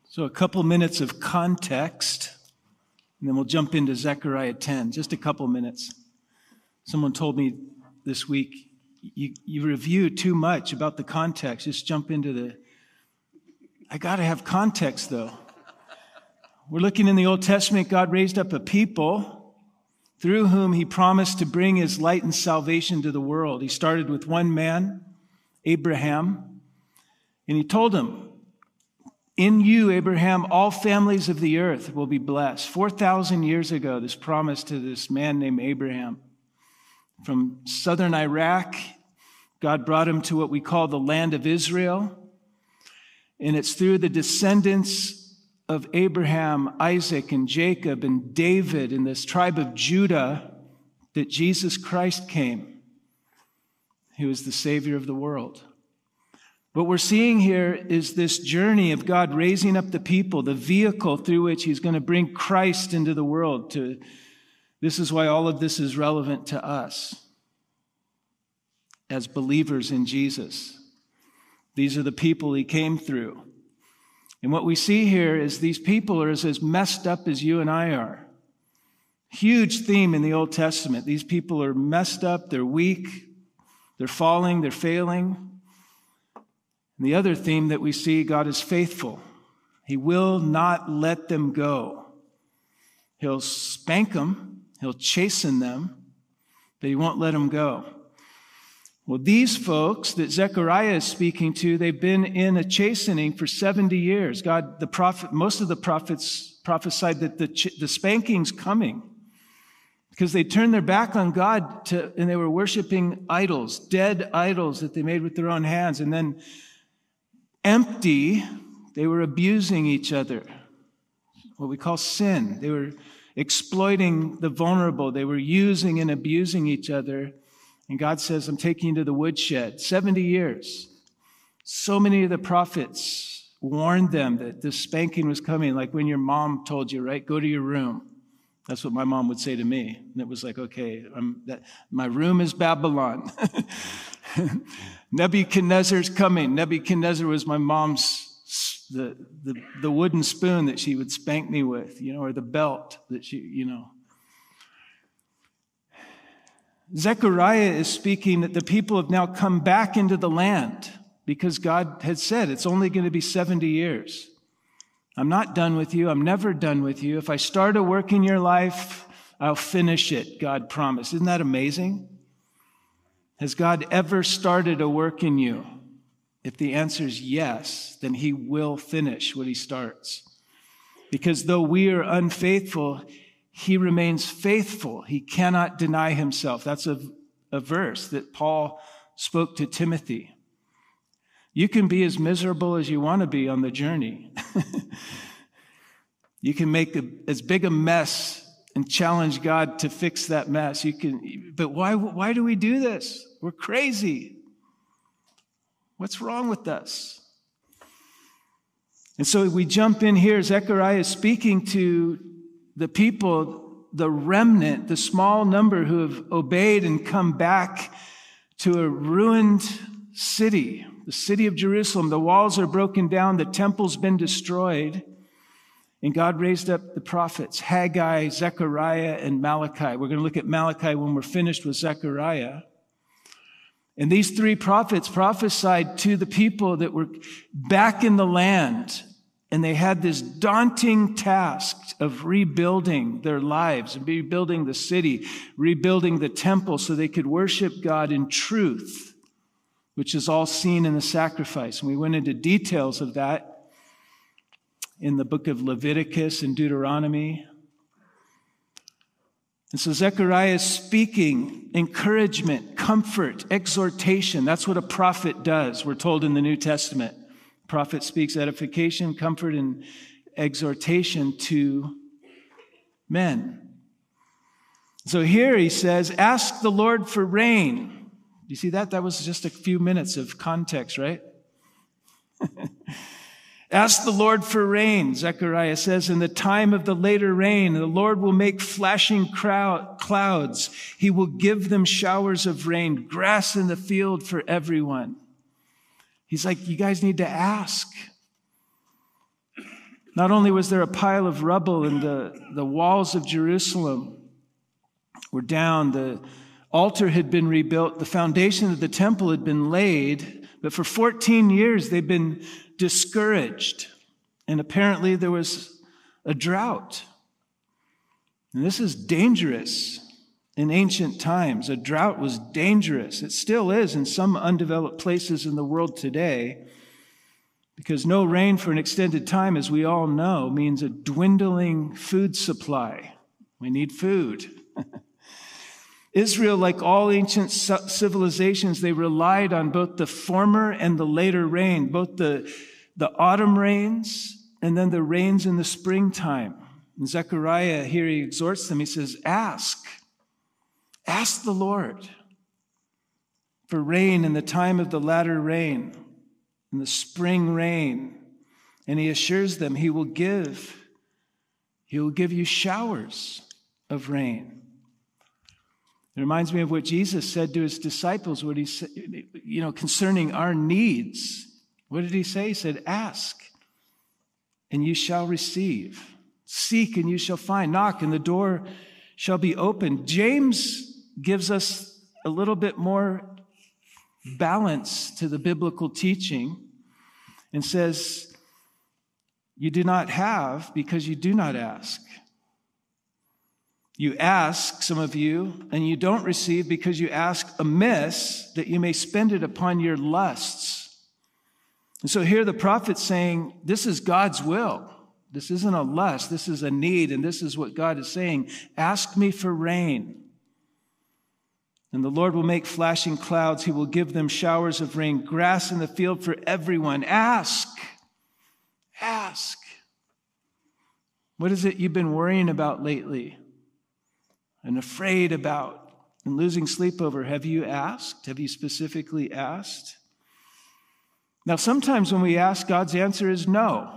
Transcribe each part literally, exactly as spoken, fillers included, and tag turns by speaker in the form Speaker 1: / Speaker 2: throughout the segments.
Speaker 1: So a couple minutes of context, and then we'll jump into Zechariah ten, just a couple minutes. Someone told me this week, you, you review too much about the context. Just jump into the... I got to have context, though. We're looking in the Old Testament. God raised up a people through whom he promised to bring his light and salvation to the world. He started with one man, Abraham, and he told him, in you, Abraham, all families of the earth will be blessed. four thousand years ago, this promise to this man named Abraham. From southern Iraq, God brought him to what we call the land of Israel. And it's through the descendants of Abraham, Isaac, and Jacob, and David, and this tribe of Judah, that Jesus Christ came. He was the Savior of the world. What we're seeing here is this journey of God raising up the people, the vehicle through which he's going to bring Christ into the world. To, this is why all of this is relevant to us as believers in Jesus. These are the people he came through. And what we see here is these people are as, as messed up as you and I are. Huge theme in the Old Testament. These people are messed up, they're weak, they're falling, they're failing. And the other theme that we see, God is faithful. He will not let them go. He'll spank them, he'll chasten them, but he won't let them go. Well, these folks that Zechariah is speaking to, they've been in a chastening for seventy years. God, the prophet, most of the prophets prophesied that the, the spanking's coming because they turned their back on God to, and they were worshiping idols, dead idols that they made with their own hands. And then empty, they were abusing each other, what we call sin. They were exploiting the vulnerable. They were using and abusing each other. And God says, I'm taking you to the woodshed. seventy years. So many of the prophets warned them that this spanking was coming, like when your mom told you, right? Go to your room. That's what my mom would say to me. And it was like, okay, I'm, that, my room is Babylon. Nebuchadnezzar's coming. Nebuchadnezzar was my mom's, the, the, the wooden spoon that she would spank me with, you know, or the belt that she, you know. Zechariah is speaking that the people have now come back into the land because God had said it's only going to be seventy years. I'm not done with you. I'm never done with you. If I start a work in your life, I'll finish it, God promised. Isn't that amazing? Has God ever started a work in you? If the answer is yes, then he will finish what he starts. Because though we are unfaithful, he remains faithful. He cannot deny himself. That's a, a verse that Paul spoke to Timothy. You can be as miserable as you want to be on the journey. You can make a, as big a mess and challenge God to fix that mess. You can, but why, why do we do this? We're crazy. What's wrong with us? And so we jump in here. Zechariah is speaking to the people, the remnant, the small number who have obeyed and come back to a ruined city, the city of Jerusalem. The walls are broken down. The temple's been destroyed. And God raised up the prophets, Haggai, Zechariah, and Malachi. We're going to look at Malachi when we're finished with Zechariah. And these three prophets prophesied to the people that were back in the land. And they had this daunting task of rebuilding their lives, rebuilding the city, rebuilding the temple so they could worship God in truth, which is all seen in the sacrifice. And we went into details of that in the book of Leviticus and Deuteronomy. And so Zechariah is speaking encouragement, comfort, exhortation. That's what a prophet does, we're told in the New Testament. A prophet speaks edification, comfort, and exhortation to men. So here he says, ask the Lord for rain. You see that? That was just a few minutes of context, right? Ask the Lord for rain, Zechariah says, in the time of the later rain, the Lord will make flashing crowd, clouds. He will give them showers of rain, grass in the field for everyone. He's like, you guys need to ask. Not only was there a pile of rubble and the, the walls of Jerusalem were down, the altar had been rebuilt, the foundation of the temple had been laid, but for fourteen years they've been discouraged. And apparently there was a drought. And this is dangerous in ancient times. A drought was dangerous. It still is in some undeveloped places in the world today, because no rain for an extended time, as we all know, means a dwindling food supply. We need food. Israel, like all ancient civilizations, they relied on both the former and the later rain, both the, the autumn rains and then the rains in the springtime. In Zechariah, here he exhorts them. He says, ask. Ask the Lord for rain in the time of the latter rain, in the spring rain. And he assures them he will give, he will give you showers of rain. It reminds me of what Jesus said to his disciples, what he said, you know, concerning our needs. What did he say? He said, ask, and you shall receive. Seek, and you shall find. Knock, and the door shall be opened. James gives us a little bit more balance to the biblical teaching and says, you do not have because you do not ask. You ask, some of you, and you don't receive because you ask amiss, that you may spend it upon your lusts. And so here the prophet's saying, this is God's will. This isn't a lust, this is a need, and this is what God is saying. Ask me for rain. And the Lord will make flashing clouds. He will give them showers of rain, grass in the field for everyone. Ask. Ask. What is it you've been worrying about lately and afraid about and losing sleep over? Have you asked? Have you specifically asked? Now, sometimes when we ask, God's answer is no.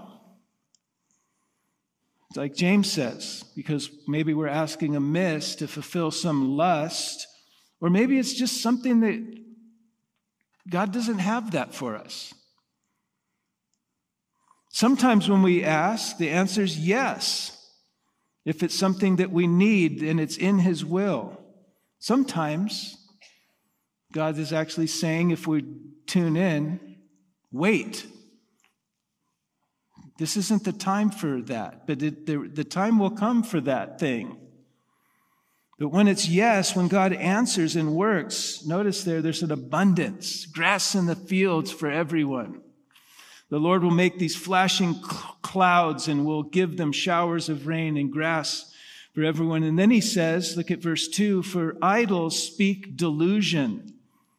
Speaker 1: It's like James says, because maybe we're asking amiss to fulfill some lust, or maybe it's just something that God doesn't have that for us. Sometimes when we ask, the answer is yes. If it's something that we need and it's in His will. Sometimes God is actually saying, if we tune in, wait. This isn't the time for that, but it, the, the time will come for that thing. But when it's yes, when God answers and works, notice there, there's an abundance, grass in the fields for everyone. The Lord will make these flashing cl- clouds and will give them showers of rain and grass for everyone. And then he says, look at verse two, for idols speak delusion.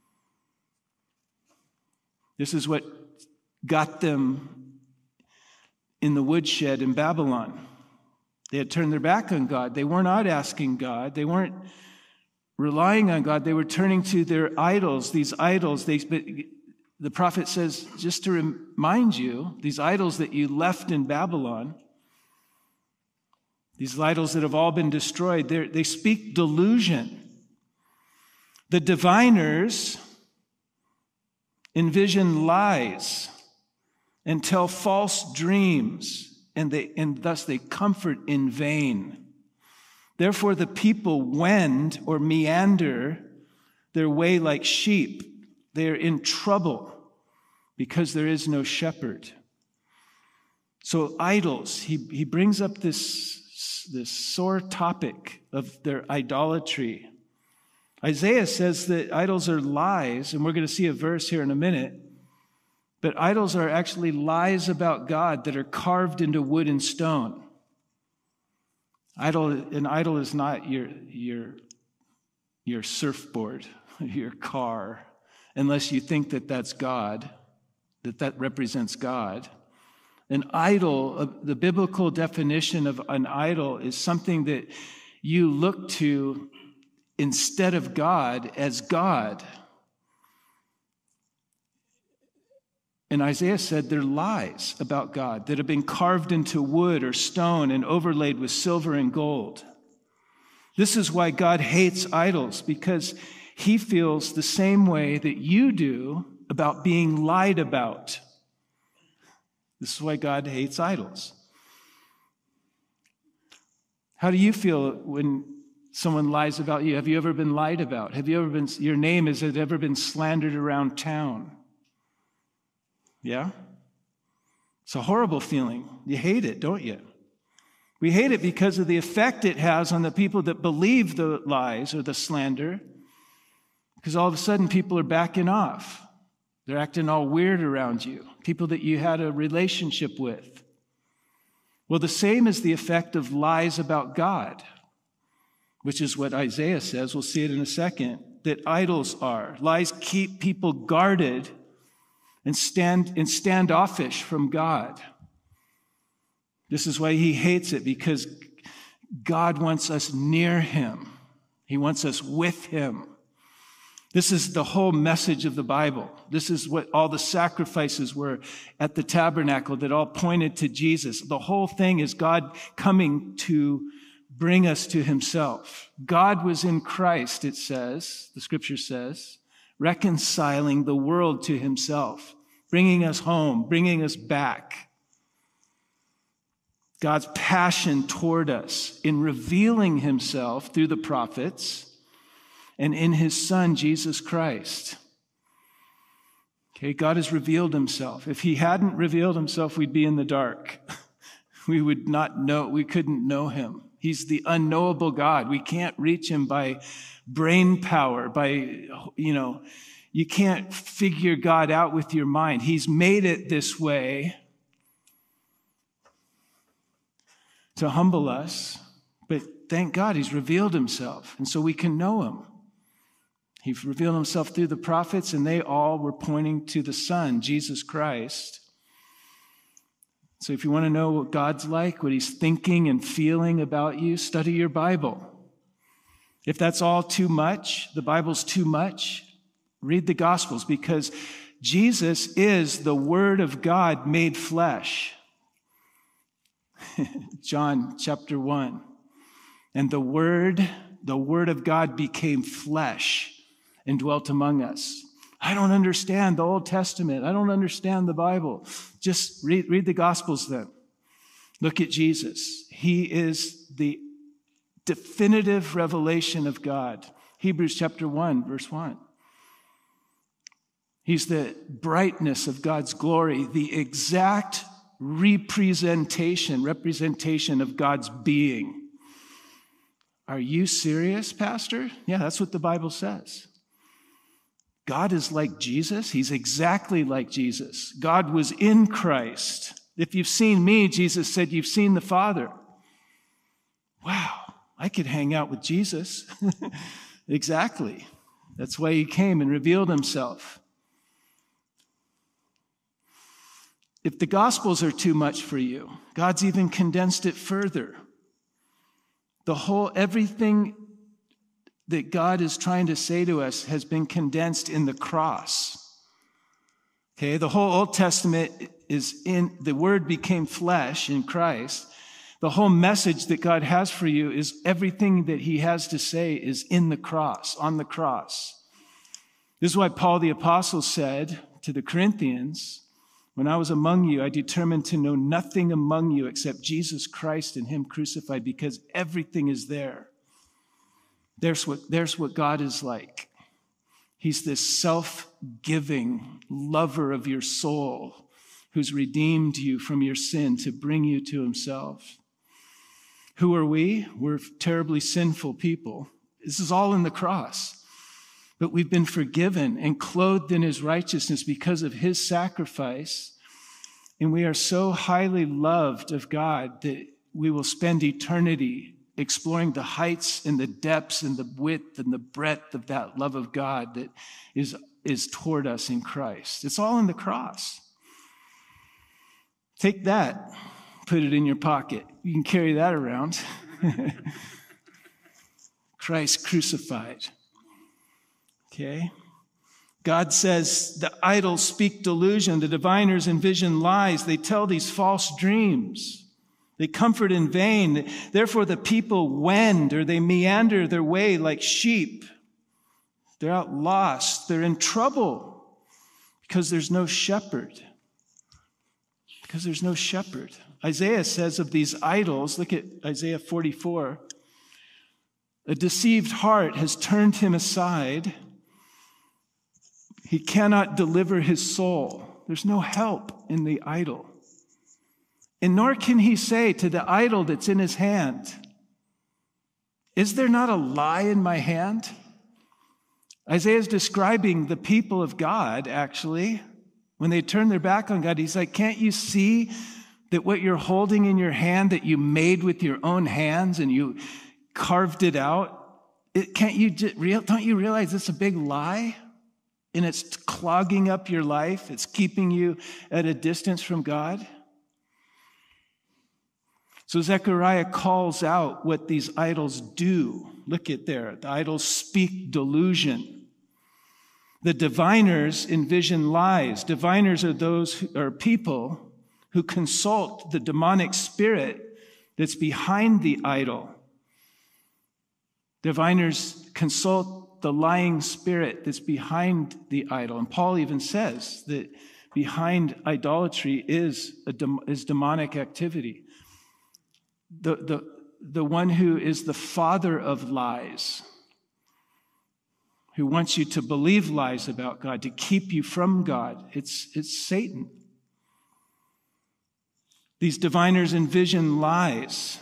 Speaker 1: This is what got them in the woodshed in Babylon. They had turned their back on God. They were not asking God. They weren't relying on God. They were turning to their idols. These idols, they, the prophet says, just to remind you, these idols that you left in Babylon, these idols that have all been destroyed, they speak delusion. The diviners envision lies and tell false dreams, and they and thus they comfort in vain. Therefore the people wend or meander their way like sheep. They are in trouble because there is no shepherd. So idols, he, he brings up this, this sore topic of their idolatry. Isaiah says that idols are lies, and we're going to see a verse here in a minute. But idols are actually lies about God that are carved into wood and stone. Idol, an idol is not your, your, your surfboard, your car, unless you think that that's God, that that represents God. An idol, the biblical definition of an idol is something that you look to instead of God as God. And Isaiah said they're lies about God that have been carved into wood or stone and overlaid with silver and gold. This is why God hates idols, because he feels the same way that you do about being lied about. This is why God hates idols. How do you feel when someone lies about you? Have you ever been lied about? Have you ever been, your name, has it ever been slandered around town? Yeah? It's a horrible feeling. You hate it, don't you? We hate it because of the effect it has on the people that believe the lies or the slander, because all of a sudden people are backing off. They're acting all weird around you, people that you had a relationship with. Well, the same is the effect of lies about God, which is what Isaiah says. We'll see it in a second, that idols are. Lies keep people guarded and stand and standoffish from God. This is why he hates it, because God wants us near him. He wants us with him. This is the whole message of the Bible. This is what all the sacrifices were at the tabernacle that all pointed to Jesus. The whole thing is God coming to bring us to himself. God was in Christ, it says, the scripture says, reconciling the world to himself, bringing us home, bringing us back. God's passion toward us in revealing himself through the prophets and in his Son, Jesus Christ. Okay, God has revealed himself. If he hadn't revealed himself, we'd be in the dark. We would not know, we couldn't know him. He's the unknowable God. We can't reach him by brain power, by, you know, you can't figure God out with your mind. He's made it this way to humble us, but thank God he's revealed himself, and so we can know him. He's revealed himself through the prophets, and they all were pointing to the Son, Jesus Christ. So if you want to know what God's like, what he's thinking and feeling about you, study your Bible. If that's all too much, the Bible's too much, read the Gospels, because Jesus is the Word of God made flesh. John chapter one. And the Word, the Word of God became flesh and dwelt among us. I don't understand the Old Testament. I don't understand the Bible. Just read, read the Gospels then. Look at Jesus. He is the definitive revelation of God. Hebrews chapter one, verse one. He's the brightness of God's glory, the exact representation, representation of God's being. Are you serious, Pastor? Yeah, that's what the Bible says. God is like Jesus. He's exactly like Jesus. God was in Christ. If you've seen me, Jesus said, you've seen the Father. Wow, I could hang out with Jesus. Exactly. That's why he came and revealed himself. If the Gospels are too much for you, God's even condensed it further. The whole, everything that God is trying to say to us has been condensed in the cross. Okay, the whole Old Testament is in, the Word became flesh in Christ. The whole message that God has for you is everything that he has to say is in the cross, on the cross. This is why Paul the Apostle said to the Corinthians, when I was among you, I determined to know nothing among you except Jesus Christ and him crucified, because everything is there. There's what, there's what God is like. He's this self-giving lover of your soul who's redeemed you from your sin to bring you to himself. Who are we? We're terribly sinful people. This is all in the cross. But we've been forgiven and clothed in his righteousness because of his sacrifice. And we are so highly loved of God that we will spend eternity exploring the heights and the depths and the width and the breadth of that love of God that is, is toward us in Christ. It's all in the cross. Take that, put it in your pocket. You can carry that around. Christ crucified. Okay? God says the idols speak delusion, the diviners envision lies, they tell these false dreams. They comfort in vain. Therefore, the people wend, or they meander their way like sheep. They're out lost. They're in trouble because there's no shepherd. Because there's no shepherd. Isaiah says of these idols, look at Isaiah forty-four, a deceived heart has turned him aside. He cannot deliver his soul. There's no help in the idol. And nor can he say to the idol that's in his hand, is there not a lie in my hand? Isaiah is describing the people of God, actually. When they turn their back on God, he's like, can't you see that what you're holding in your hand that you made with your own hands and you carved it out? It, can't you, don't you realize it's a big lie? And it's clogging up your life. It's keeping you at a distance from God. So Zechariah calls out what these idols do. Look at there. The idols speak delusion. The diviners envision lies. Diviners are those who are people who consult the demonic spirit that's behind the idol. Diviners consult the lying spirit that's behind the idol. And Paul even says that behind idolatry is a dem- is demonic activity. The, the, the one who is the father of lies, who wants you to believe lies about God, to keep you from God, it's, it's Satan. These diviners envision lies.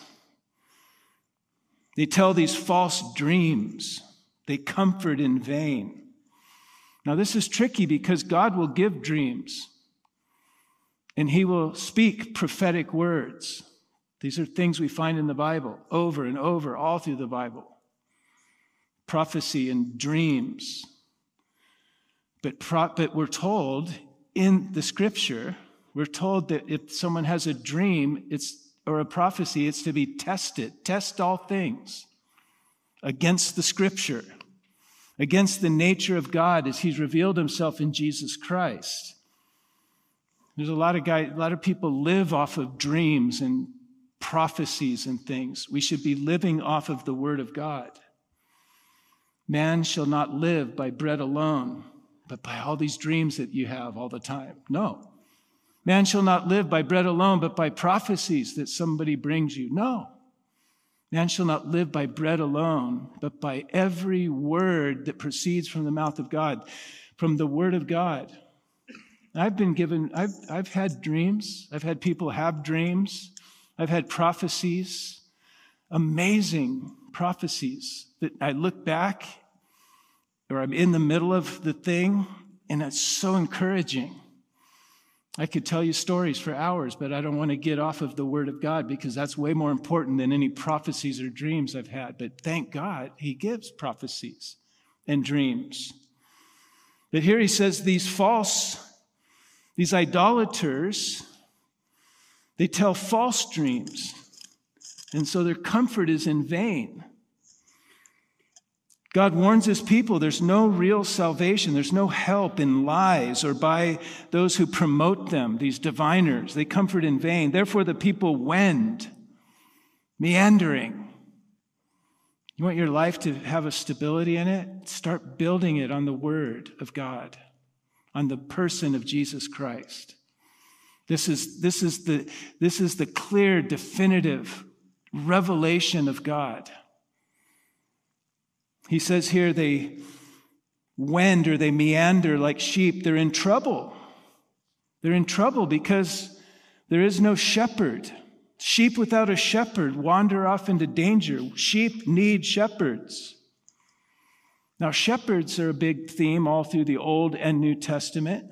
Speaker 1: They tell these false dreams. They comfort in vain. Now, this is tricky because God will give dreams and he will speak prophetic words. These are things we find in the Bible over and over, all through the Bible. Prophecy and dreams. But, pro- but we're told in the scripture, we're told that if someone has a dream it's or a prophecy, it's to be tested. Test all things against the scripture, against the nature of God as he's revealed himself in Jesus Christ. There's a lot of guys, a lot of people live off of dreams and prophecies and things. We should be living off of the word of God. Man shall not live by bread alone, but by all these dreams that you have all the time. No. Man shall not live by bread alone, but by prophecies that somebody brings you. No. Man shall not live by bread alone, but by every word that proceeds from the mouth of God, from the word of God. I've been given, I've, I've had dreams. I've had people have dreams. I've had prophecies, amazing prophecies that I look back or I'm in the middle of the thing and it's so encouraging. I could tell you stories for hours, but I don't want to get off of the word of God because that's way more important than any prophecies or dreams I've had. But thank God he gives prophecies and dreams. But here he says these false, these idolaters, they tell false dreams. And so their comfort is in vain. God warns his people there's no real salvation. There's no help in lies or by those who promote them, these diviners. They comfort in vain. Therefore, the people wend, meandering. You want your life to have a stability in it? Start building it on the word of God, on the person of Jesus Christ. This is, this is the, this is the clear, definitive revelation of God. He says here they wend or they meander like sheep. They're in trouble. They're in trouble because there is no shepherd. Sheep without a shepherd wander off into danger. Sheep need shepherds. Now, shepherds are a big theme all through the Old and New Testament.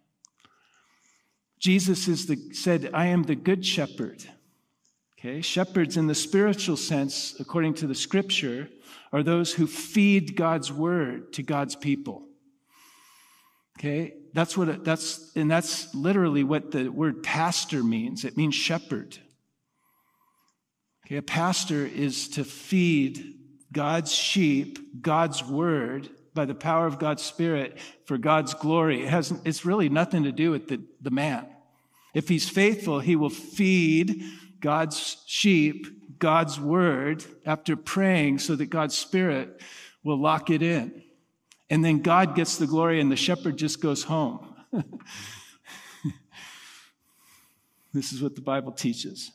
Speaker 1: Jesus is the, said, I am the good shepherd. Okay, shepherds in the spiritual sense, according to the scripture, are those who feed God's word to God's people. Okay, that's what it, that's, and that's literally what the word pastor means. It means shepherd. Okay, a pastor is to feed God's sheep, God's word, by the power of God's Spirit for God's glory. It has, it's really nothing to do with the, the man. If he's faithful, he will feed God's sheep, God's word, after praying so that God's Spirit will lock it in. And then God gets the glory and the shepherd just goes home. This is what the Bible teaches.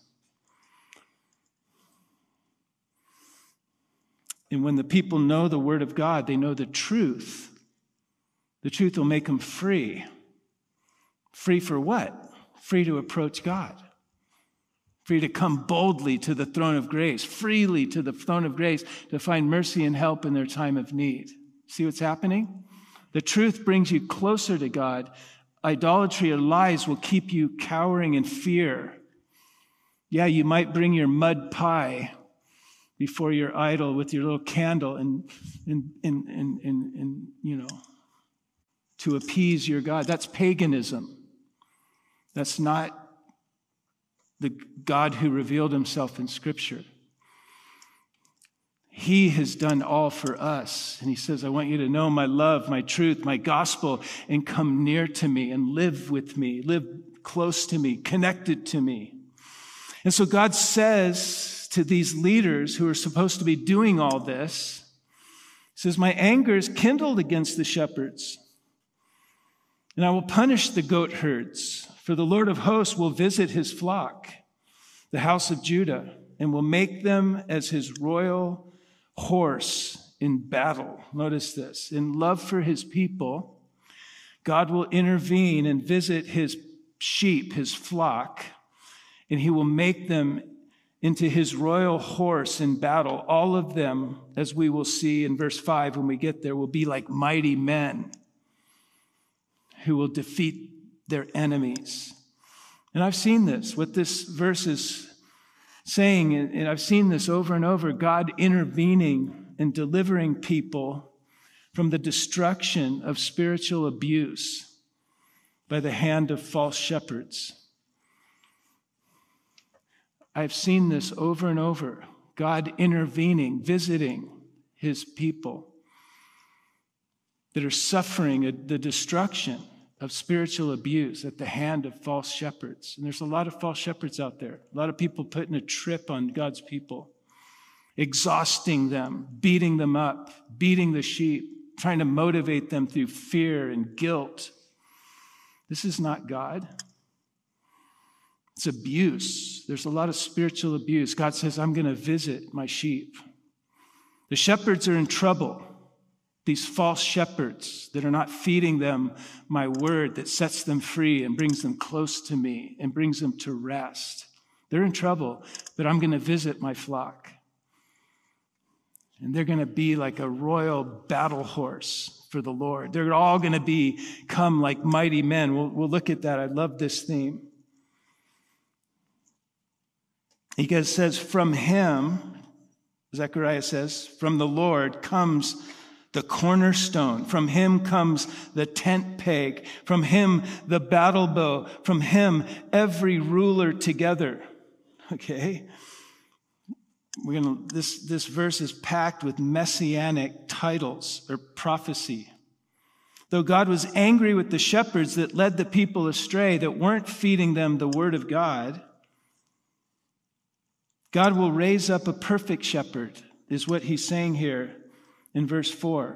Speaker 1: And when the people know the word of God, they know the truth. The truth will make them free. Free for what? Free to approach God. Free to come boldly to the throne of grace, freely to the throne of grace to find mercy and help in their time of need. See what's happening? The truth brings you closer to God. Idolatry or lies will keep you cowering in fear. Yeah, you might bring your mud pie before your idol with your little candle and, and, and, and, and, and you know, to appease your God. That's paganism. That's not the God who revealed himself in Scripture. He has done all for us. And he says, I want you to know my love, my truth, my gospel, and come near to me and live with me, live close to me, connected to me. And so God says to these leaders who are supposed to be doing all this, he says, my anger is kindled against the shepherds, and I will punish the goat herds, for the Lord of hosts will visit his flock, the house of Judah, and will make them as his royal horse in battle. Notice this. In love for his people, God will intervene and visit his sheep, his flock, and he will make them into his royal horse in battle. All of them, as we will see in verse five when we get there, will be like mighty men who will defeat their enemies. And I've seen this, what this verse is saying, and I've seen this over and over, God intervening and delivering people from the destruction of spiritual abuse by the hand of false shepherds. I've seen this over and over, God intervening, visiting his people that are suffering the destruction of spiritual abuse at the hand of false shepherds. And there's a lot of false shepherds out there. A lot of people putting a trip on God's people, exhausting them, beating them up, beating the sheep, trying to motivate them through fear and guilt. This is not God. It's abuse. There's a lot of spiritual abuse. God says, I'm going to visit my sheep. The shepherds are in trouble. These false shepherds that are not feeding them my word that sets them free and brings them close to me and brings them to rest. They're in trouble, but I'm going to visit my flock. And they're going to be like a royal battle horse for the Lord. They're all going to become like mighty men. We'll, we'll look at that. I love this theme. He says, from him, Zechariah says, from the Lord comes the cornerstone. From him comes the tent peg. From him, the battle bow. From him, every ruler together. Okay? We're gonna, this, this verse is packed with messianic titles or prophecy. Though God was angry with the shepherds that led the people astray, that weren't feeding them the word of God, God will raise up a perfect shepherd, is what he's saying here in verse four.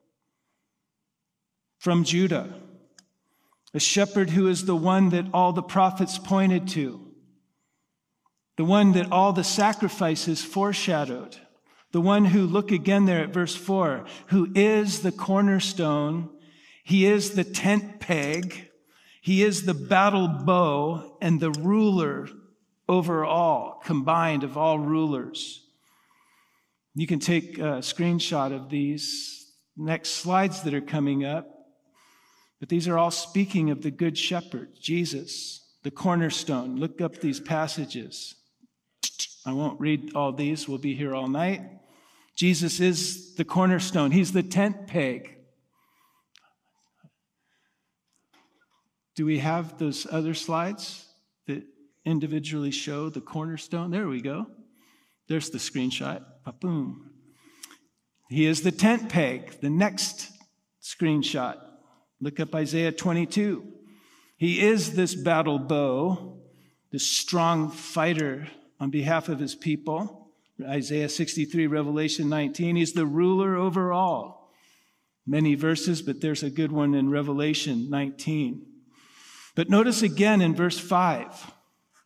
Speaker 1: From Judah, a shepherd who is the one that all the prophets pointed to, the one that all the sacrifices foreshadowed, the one who, look again there at verse four, who is the cornerstone, he is the tent peg, he is the battle bow and the ruler over all, combined of all rulers. You can take a screenshot of these next slides that are coming up. But these are all speaking of the Good Shepherd, Jesus, the cornerstone. Look up these passages. I won't read all these. We'll be here all night. Jesus is the cornerstone. He's the tent peg. Do we have those other slides that individually show the cornerstone? There we go. There's the screenshot. Boom. He is the tent peg. The next screenshot. Look up Isaiah twenty-two. He is this battle bow, this strong fighter on behalf of his people. Isaiah sixty-three, Revelation nineteen. He's the ruler over all. Many verses, but there's a good one in Revelation nineteen. But notice again in verse five.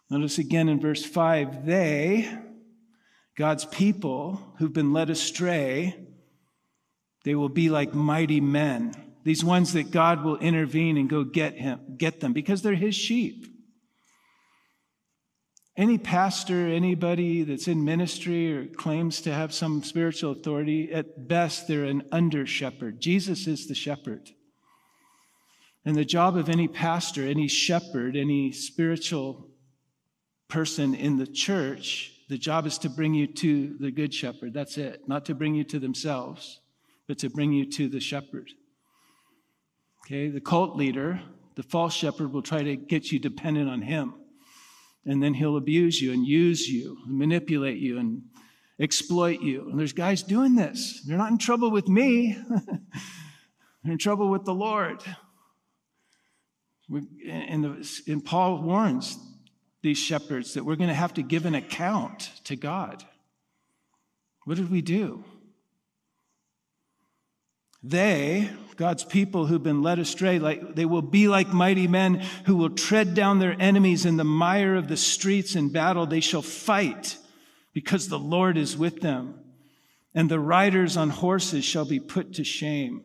Speaker 1: Notice again in verse five, they, God's people who've been led astray, they will be like mighty men. These ones that God will intervene and go get him, get them, because they're his sheep. Any pastor, anybody that's in ministry or claims to have some spiritual authority, at best they're an under-shepherd. Jesus is the shepherd. And the job of any pastor, any shepherd, any spiritual person in the church, the job is to bring you to the good shepherd. That's it. Not to bring you to themselves, but to bring you to the shepherd. Okay, the cult leader, the false shepherd, will try to get you dependent on him. And then he'll abuse you and use you, and manipulate you and exploit you. And there's guys doing this. They're not in trouble with me. They're in trouble with the Lord. And, the, and Paul warns these shepherds that we're going to have to give an account to God. What did we do? They, God's people who've been led astray, like they will be like mighty men who will tread down their enemies in the mire of the streets in battle. They shall fight because the Lord is with them, and the riders on horses shall be put to shame.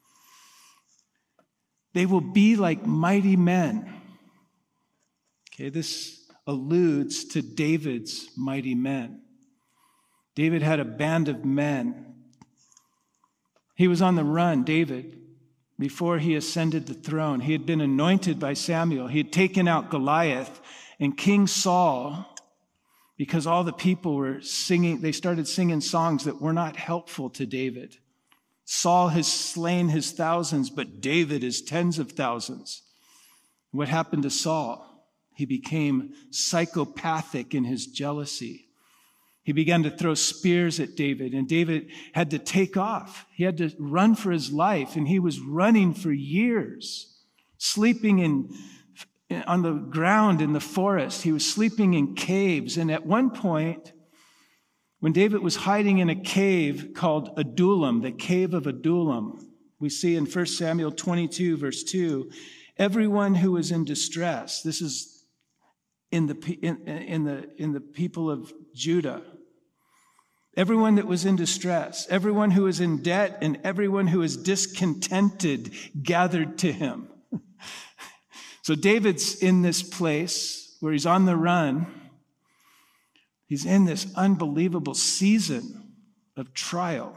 Speaker 1: They will be like mighty men. Okay, this alludes to David's mighty men. David had a band of men. He was on the run, David, before he ascended the throne. He had been anointed by Samuel. He had taken out Goliath, and King Saul, because all the people were singing, they started singing songs that were not helpful to David. Saul has slain his thousands, but David is tens of thousands. What happened to Saul? He became psychopathic in his jealousy. He began to throw spears at David, and David had to take off. He had to run for his life, and he was running for years, sleeping in, on the ground in the forest. He was sleeping in caves, and at one point, when David was hiding in a cave called Adullam, the cave of Adullam, we see in First Samuel twenty-two, verse two, everyone who was in distress, this is in the, in, in the, in the people of Judah, everyone that was in distress, everyone who was in debt, and everyone who was discontented gathered to him. So David's in this place where he's on the run. He's in this unbelievable season of trial.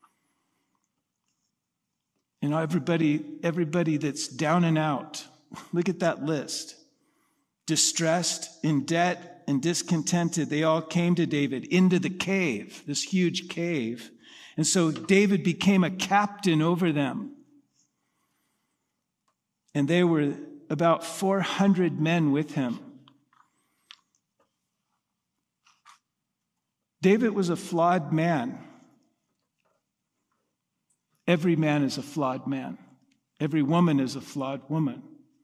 Speaker 1: You know, everybody, everybody that's down and out, look at that list. Distressed, in debt, and discontented, they all came to David into the cave, this huge cave. And so David became a captain over them. And there were about four hundred men with him. David was a flawed man. Every man is a flawed man. Every woman is a flawed woman.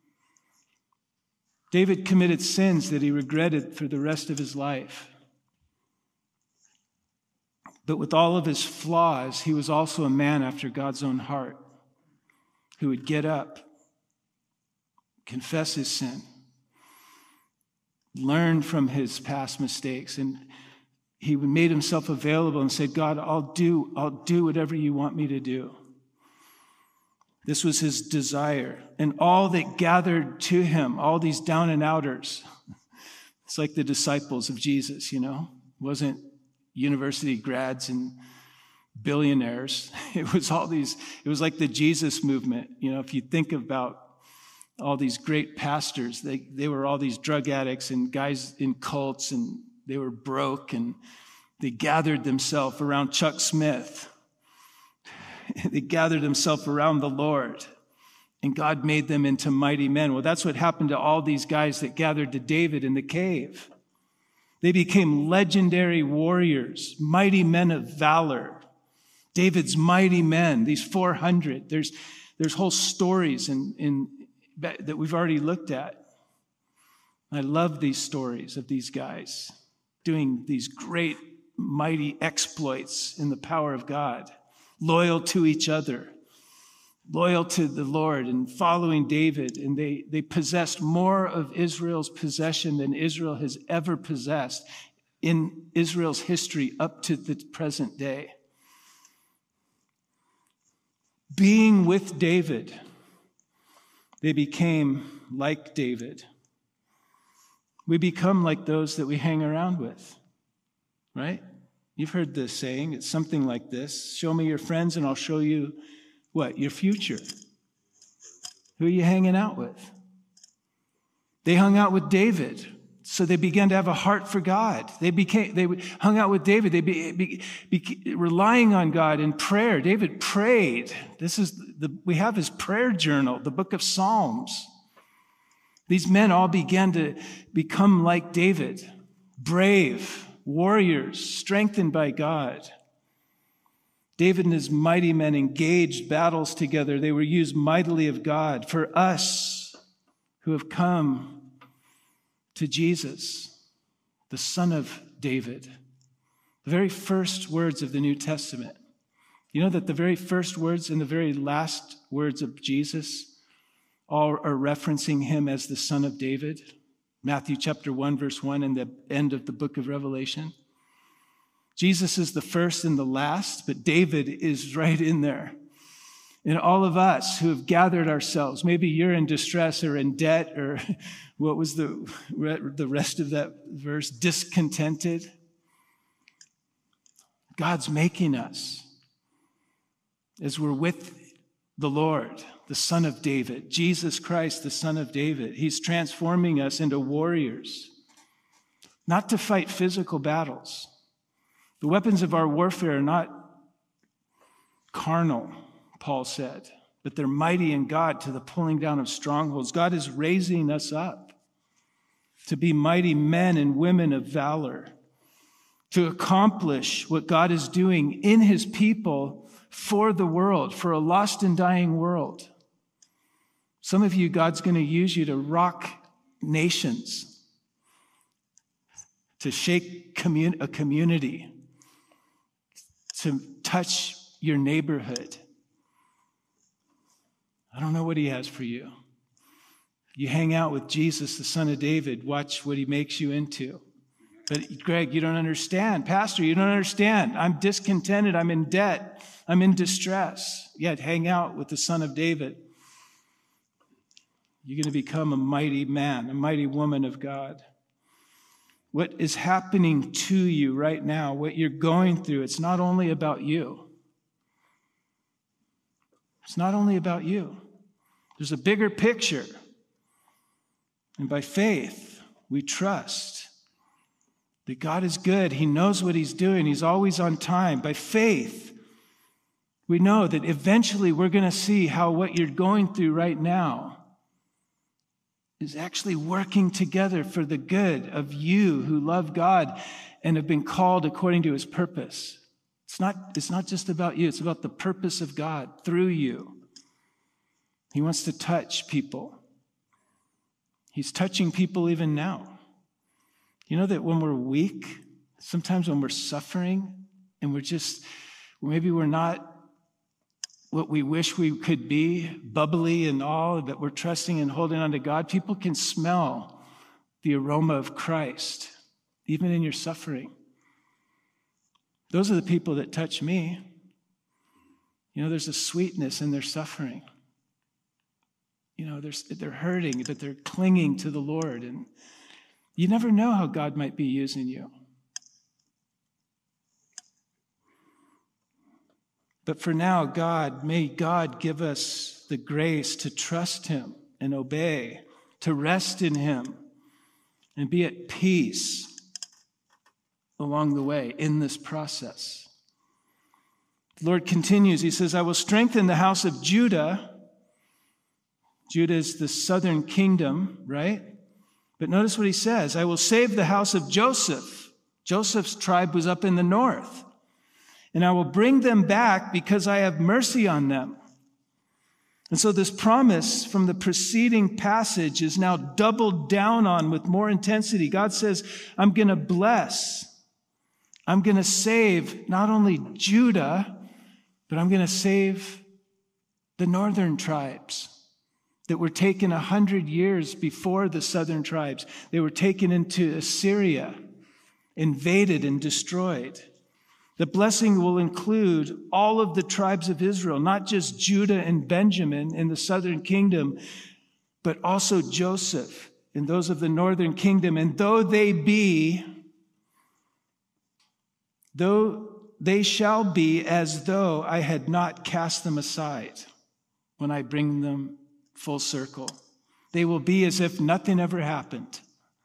Speaker 1: David committed sins that he regretted for the rest of his life. But with all of his flaws, he was also a man after God's own heart who would get up, confess his sin, learn from his past mistakes, and he made himself available and said, God, I'll do, I'll do whatever you want me to do. This was his desire. And all that gathered to him, all these down and outers, it's like the disciples of Jesus, you know. It wasn't university grads and billionaires. It was all these, it was like the Jesus movement. You know, if you think about all these great pastors, they, they were all these drug addicts and guys in cults, and they were broke, and they gathered themselves around Chuck Smith. They gathered themselves around the Lord, and God made them into mighty men. Well, that's what happened to all these guys that gathered to David in the cave. They became legendary warriors, mighty men of valor. David's mighty men, these four hundred. There's, there's whole stories in, in, that we've already looked at. I love these stories of these guys doing these great, mighty exploits in the power of God. Loyal to each other. loyal to the Lord and following David, and they, they possessed more of Israel's possession than Israel has ever possessed in Israel's history up to the present day. Being with David, they became like David. We become like those that we hang around with, right? You've heard this saying. It's something like this. Show me your friends and I'll show you what? Your future. Who are you hanging out with? They hung out with David, so they began to have a heart for God. They became, they hung out with David. They be, be, be relying on God in prayer. David prayed. This is the, we have his prayer journal, the book of Psalms. These men all began to become like David, brave warriors, strengthened by God. David and his mighty men engaged battles together. They were used mightily of God. For us who have come to Jesus, the Son of David, the very first words of the New Testament. You know that the very first words and the very last words of Jesus all are referencing him as the Son of David. Matthew chapter one, verse one, and the end of the book of Revelation. Jesus is the first and the last, but David is right in there. And all of us who have gathered ourselves, maybe you're in distress or in debt, or what was the, the rest of that verse? Discontented. God's making us as we're with the Lord, the Son of David, Jesus Christ, the Son of David. He's transforming us into warriors, not to fight physical battles. The weapons of our warfare are not carnal, Paul said, but they're mighty in God to the pulling down of strongholds. God is raising us up to be mighty men and women of valor, to accomplish what God is doing in his people for the world, for a lost and dying world. Some of you, God's going to use you to rock nations, to shake commun- a community, to touch your neighborhood. I don't know what he has for you. You hang out with Jesus, the Son of David, watch what he makes you into. But Greg, you don't understand. Pastor, you don't understand. I'm discontented. I'm in debt. I'm in distress. Yet hang out with the Son of David. You're going to become a mighty man, a mighty woman of God. What is happening to you right now, what you're going through, it's not only about you. It's not only about you. There's a bigger picture. And by faith, we trust that God is good. He knows what he's doing. He's always on time. By faith, we know that eventually we're going to see how what you're going through right now is actually working together for the good of you who love God and have been called according to his purpose. It's not, it's not just about you. It's about the purpose of God through you. He wants to touch people. He's touching people even now. You know that when we're weak, sometimes when we're suffering and we're just, maybe we're not what we wish we could be, bubbly and all, but we're trusting and holding on to God, people can smell the aroma of Christ, even in your suffering. Those are the people that touch me. You know, there's a sweetness in their suffering. You know, they're, they're hurting, but they're clinging to the Lord. And you never know how God might be using you. But for now, God, may God give us the grace to trust him and obey, to rest in him and be at peace along the way in this process. The Lord continues. He says, I will strengthen the house of Judah. Judah is the southern kingdom, right? But notice what he says. I will save the house of Joseph. Joseph's tribe was up in the north. And I will bring them back because I have mercy on them. And so this promise from the preceding passage is now doubled down on with more intensity. God says, I'm going to bless. I'm going to save not only Judah, but I'm going to save The northern tribes that were taken a hundred years before the southern tribes. They were taken into Assyria, invaded and destroyed. The blessing will include all of the tribes of Israel, not just Judah and Benjamin in the southern kingdom, but also Joseph and those of the northern kingdom. And though they be, though they shall be as though I had not cast them aside when I bring them full circle. They will be as if nothing ever happened.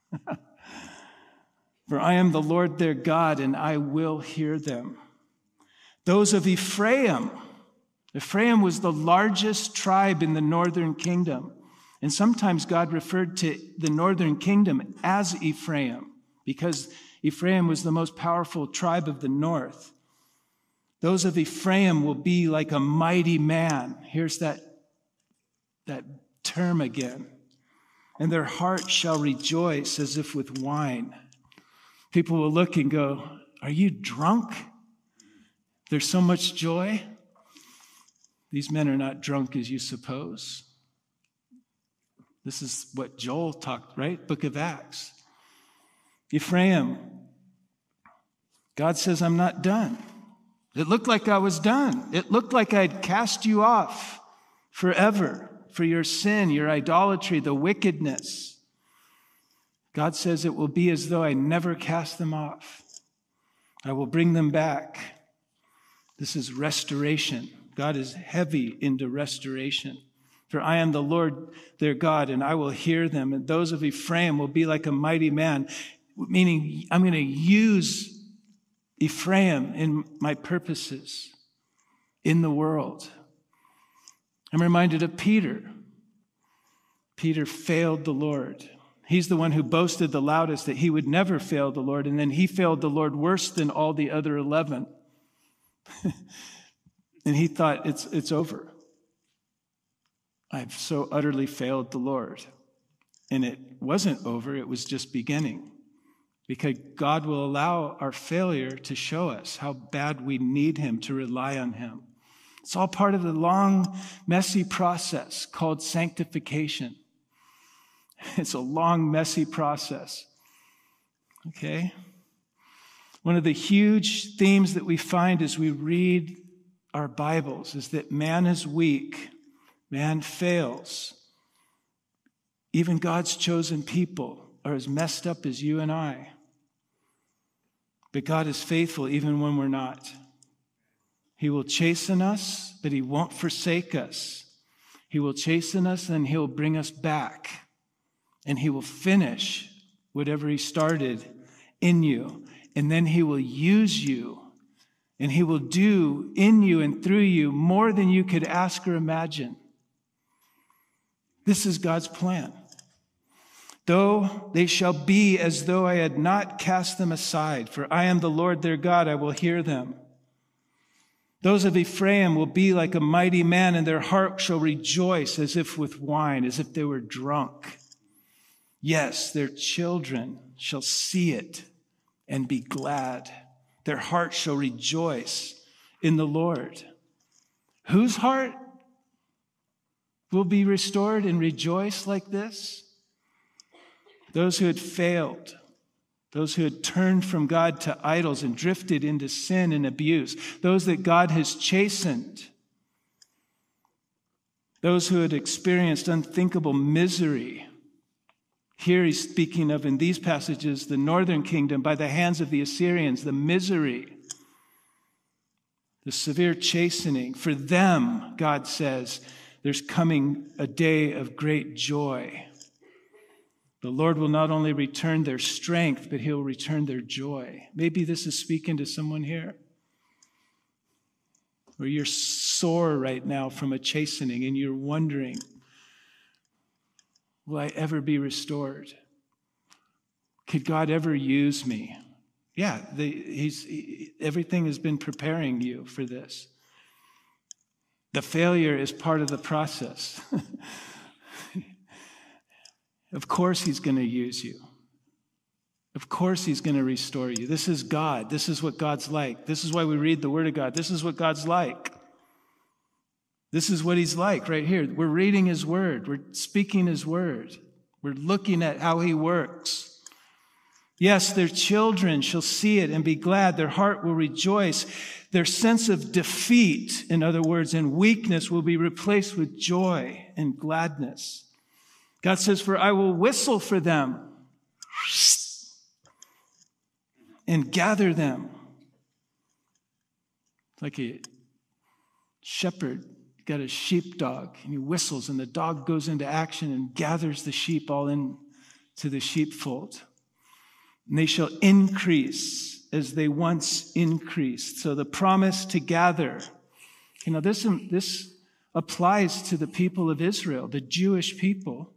Speaker 1: For I am the Lord their God, and I will hear them. Those of Ephraim, Ephraim was the largest tribe in the northern kingdom. And sometimes God referred to the northern kingdom as Ephraim, because Ephraim was the most powerful tribe of the north. Those of Ephraim will be like a mighty man. Here's that That term again. And their heart shall rejoice as if with wine. People will look and go, are you drunk? There's so much joy. These men are not drunk as you suppose. This is what Joel talked, right? Book of Acts. Ephraim, God says, I'm not done. It looked like I was done. It looked like I'd cast you off forever. For your sin, your idolatry, the wickedness. God says it will be as though I never cast them off. I will bring them back. This is restoration. God is heavy into restoration. For I am the Lord their God, and I will hear them. And those of Ephraim will be like a mighty man, meaning I'm going to use Ephraim in my purposes in the world. I'm reminded of Peter. Peter failed the Lord. He's the one who boasted the loudest that he would never fail the Lord, and then he failed the Lord worse than all the other eleven. And he thought, it's, it's over. I've so utterly failed the Lord. And it wasn't over, it was just beginning. Because God will allow our failure to show us how bad we need him, to rely on him. It's all part of the long, messy process called sanctification. It's a long, messy process. Okay? One of the huge themes that we find as we read our Bibles is that man is weak, man fails. Even God's chosen people are as messed up as you and I. But God is faithful even when we're not. He will chasten us, but he won't forsake us. He will chasten us and he'll bring us back. And he will finish whatever he started in you. And then he will use you. And he will do in you and through you more than you could ask or imagine. This is God's plan. Though they shall be as though I had not cast them aside, for I am the Lord their God, I will hear them. Those of Ephraim will be like a mighty man, and their heart shall rejoice as if with wine, as if they were drunk. Yes, their children shall see it and be glad. Their heart shall rejoice in the Lord. Whose heart will be restored and rejoice like this? Those who had failed. Those who had turned from God to idols and drifted into sin and abuse. Those that God has chastened. Those who had experienced unthinkable misery. Here he's speaking of, in these passages, the northern kingdom by the hands of the Assyrians, the misery, the severe chastening. For them, God says, there's coming a day of great joy. The Lord will not only return their strength, but he'll return their joy. Maybe this is speaking to someone here. Or you're sore right now from a chastening and you're wondering, will I ever be restored? Could God ever use me? Yeah, the, he's, he, everything has been preparing you for this. The failure is part of the process. Of course he's going to use you. Of course he's going to restore you. This is God. This is what God's like. This is why we read the Word of God. This is what God's like. This is what he's like right here. We're reading his word. We're speaking his word. We're looking at how he works. Yes, their children shall see it and be glad. Their heart will rejoice. Their sense of defeat, in other words, and weakness will be replaced with joy and gladness. God says, for I will whistle for them and gather them. Like a shepherd got a sheepdog, and he whistles, and the dog goes into action and gathers the sheep all in to the sheepfold. And they shall increase as they once increased. So the promise to gather, you know, this, this applies to the people of Israel, the Jewish people.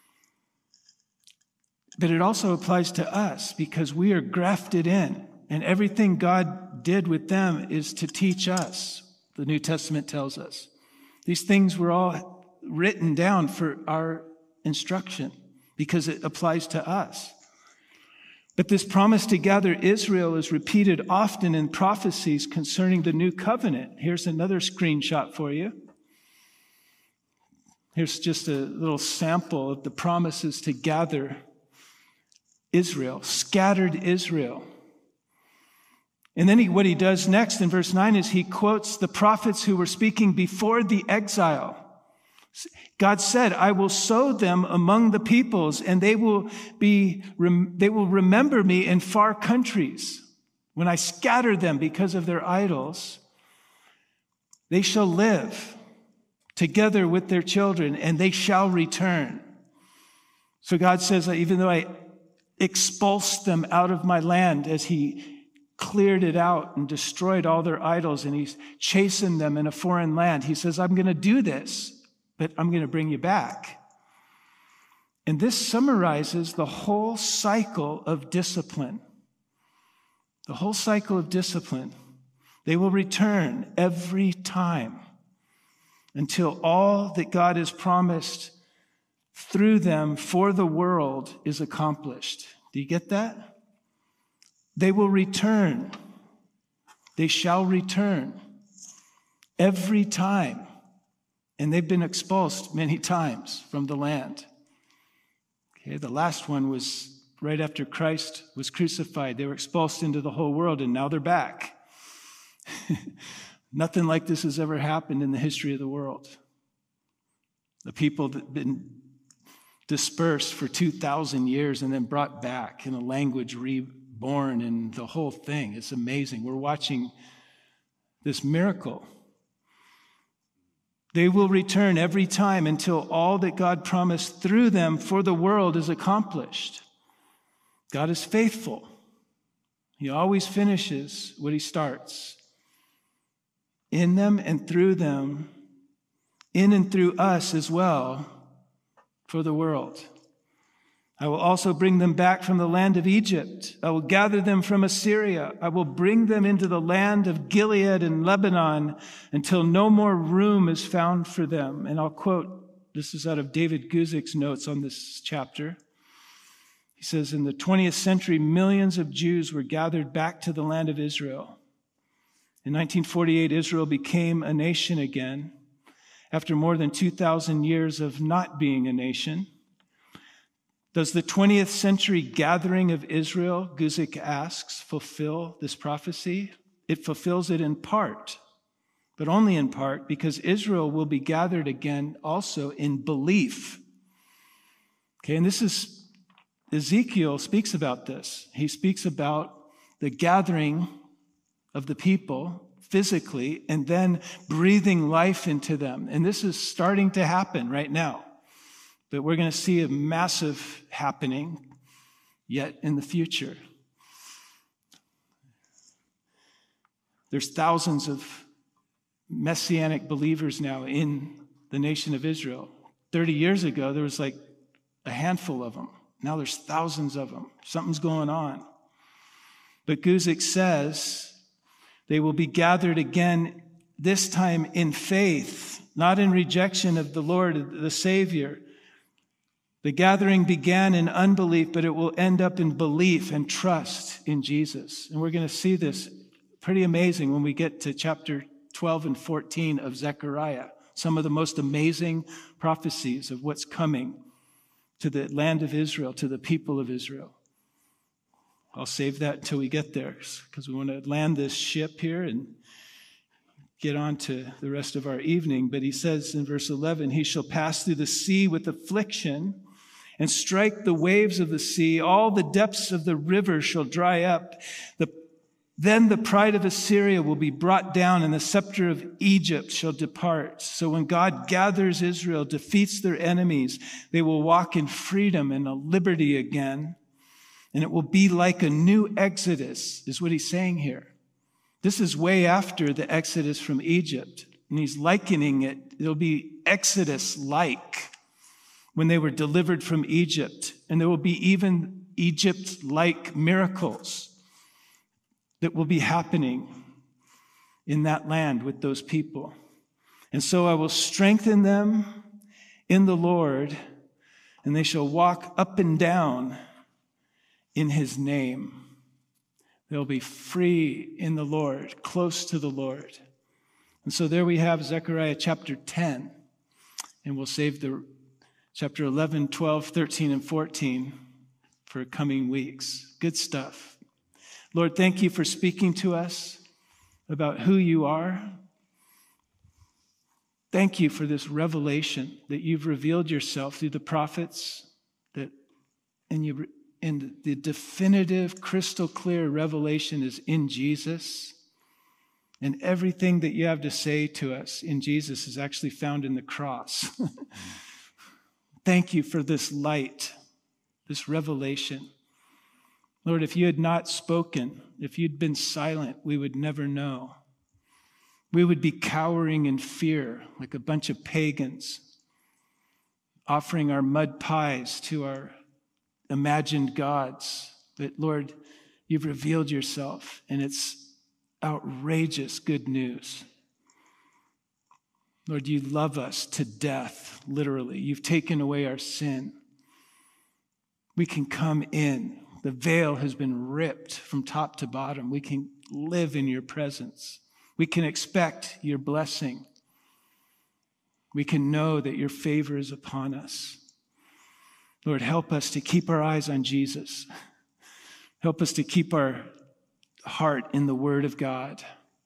Speaker 1: But it also applies to us because we are grafted in. And everything God did with them is to teach us, the New Testament tells us. These things were all written down for our instruction because it applies to us. But this promise to gather Israel is repeated often in prophecies concerning the new covenant. Here's another screenshot for you. Here's just a little sample of the promises to gather Israel, scattered Israel. And then he, what he does next in verse nine is he quotes the prophets who were speaking before the exile. God said, I will sow them among the peoples, and they will be, they will remember me in far countries. When I scatter them because of their idols, they shall live together with their children, and they shall return. So God says, even though I expulsed them out of my land as he cleared it out and destroyed all their idols, and he's chastened them in a foreign land, he says, I'm going to do this. But I'm going to bring you back. And this summarizes the whole cycle of discipline. The whole cycle of discipline. They will return every time until all that God has promised through them for the world is accomplished. Do you get that? They will return. They shall return every time. And they've been expulsed many times from the land. Okay, the last one was right after Christ was crucified. They were expulsed into the whole world, and now they're back. Nothing like this has ever happened in the history of the world. The people that have been dispersed for two thousand years and then brought back in a language reborn and the whole thing. It's amazing. We're watching this miracle. They will return every time until all that God promised through them for the world is accomplished. God is faithful. He always finishes what he starts. In them and through them, in and through us as well, for the world. I will also bring them back from the land of Egypt. I will gather them from Assyria. I will bring them into the land of Gilead and Lebanon until no more room is found for them. And I'll quote, this is out of David Guzik's notes on this chapter. He says, in the twentieth century, millions of Jews were gathered back to the land of Israel. In nineteen forty-eight, Israel became a nation again after more than two thousand years of not being a nation. Does the twentieth century gathering of Israel, Guzik asks, fulfill this prophecy? It fulfills it in part, but only in part, because Israel will be gathered again also in belief. Okay, and this is, Ezekiel speaks about this. He speaks about the gathering of the people physically and then breathing life into them. And this is starting to happen right now. But we're going to see a massive happening yet in the future. There's thousands of messianic believers now in the nation of Israel. thirty years ago, there was like a handful of them. Now there's thousands of them. Something's going on. But Guzik says they will be gathered again, this time in faith, not in rejection of the Lord, the Savior. The gathering began in unbelief, but it will end up in belief and trust in Jesus. And we're going to see this pretty amazing when we get to chapter twelve and fourteen of Zechariah. some of the most amazing prophecies of what's coming to the land of Israel, to the people of Israel. I'll save that until we get there, because we want to land this ship here and get on to the rest of our evening. But he says in verse eleven, he shall pass through the sea with affliction and strike the waves of the sea. All the depths of the river shall dry up. The, then the pride of Assyria will be brought down, and the scepter of Egypt shall depart. So when God gathers Israel, defeats their enemies, they will walk in freedom and a liberty again. And it will be like a new Exodus, is what he's saying here. This is way after the Exodus from Egypt. And he's likening it. It'll be Exodus-like when they were delivered from Egypt. And there will be even Egypt-like miracles that will be happening in that land with those people. And so I will strengthen them in the Lord, and they shall walk up and down in his name. They'll be free in the Lord, close to the Lord. And so there we have Zechariah chapter ten. And we'll save the chapter eleven, twelve, thirteen, and fourteen for coming weeks. Good stuff. Lord, thank you for speaking to us about who you are. Thank you for this revelation that you've revealed yourself through the prophets, that and you and the definitive, crystal clear revelation is in Jesus. And everything that you have to say to us in Jesus is actually found in the cross. Thank you for this light, this revelation. Lord, if you had not spoken, if you'd been silent, we would never know. We would be cowering in fear like a bunch of pagans, offering our mud pies to our imagined gods. But Lord, you've revealed yourself, and it's outrageous good news. Lord, you love us to death, literally. You've taken away our sin. We can come in. The veil has been ripped from top to bottom. We can live in your presence. We can expect your blessing. We can know that your favor is upon us. Lord, help us to keep our eyes on Jesus. Help us to keep our heart in the Word of God.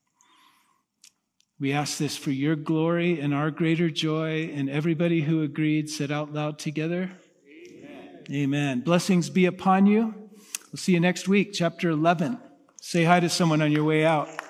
Speaker 1: We ask this for your glory and our greater joy, and everybody who agreed said out loud together, Amen. Amen. Blessings be upon you. We'll see you next week, chapter eleven. Say hi to someone on your way out.